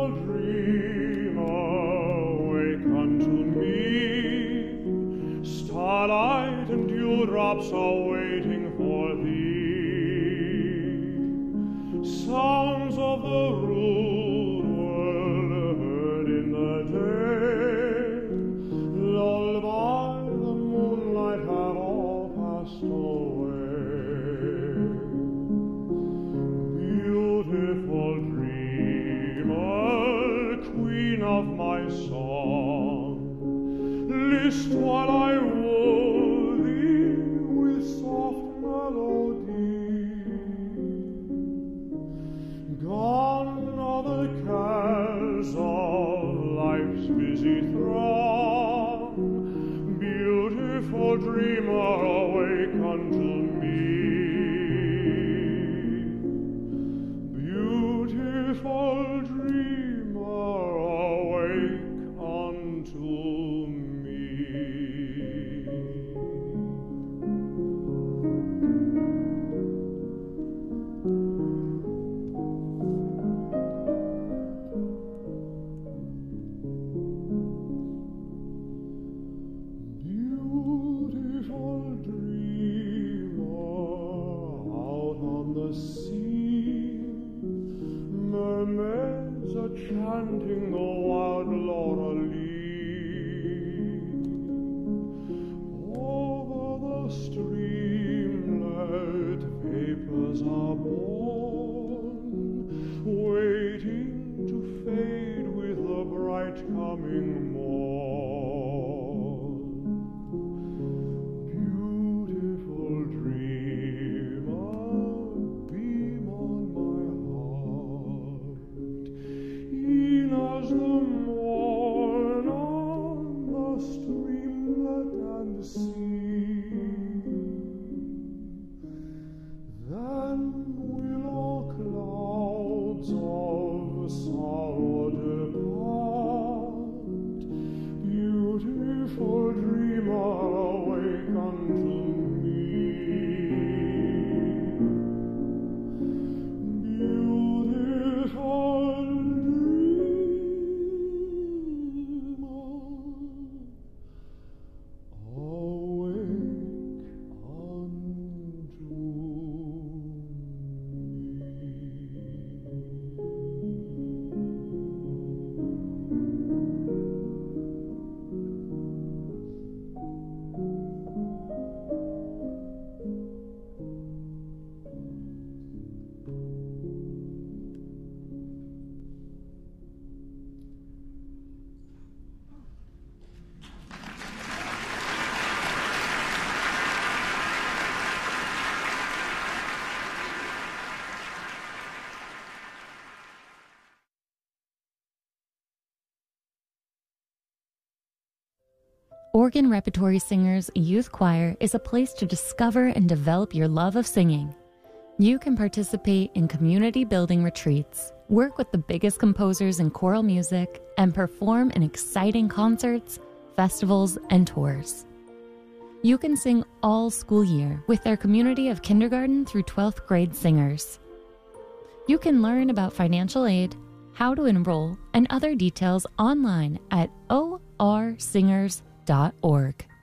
Beautiful dreamer, wake unto me. Starlight and dewdrops are waiting for thee. Sounds of the rude world heard in the day, lulled by the moonlight, have all passed away. Beautiful dreamer, queen of my song, list while I woo thee with soft melody. Gone are the cares of life's busy throng. Beautiful dreamer, awake unto me. Beautiful dreamer, awake unto me. Beautiful dreamer, out on the sea, mermaids are chanting the wild laurel lea. Over the streamlet, vapors are born, waiting to fade with the bright coming morn. Beautiful dreamer, beam on my heart, e'en as the morn on the streamlet and sea. Then will all clouds of sorrow depart. Beautiful dreamer, awake unto me. Beautiful dreamer, awake unto Oregon Repertory Singers Youth Choir is a place to discover and develop your love of singing. You can participate in community building retreats, work with the biggest composers in choral music, and perform in exciting concerts, festivals, and tours. You can sing all school year with their community of kindergarten through 12th grade singers. You can learn about financial aid, how to enroll, and other details online at orsingers.org.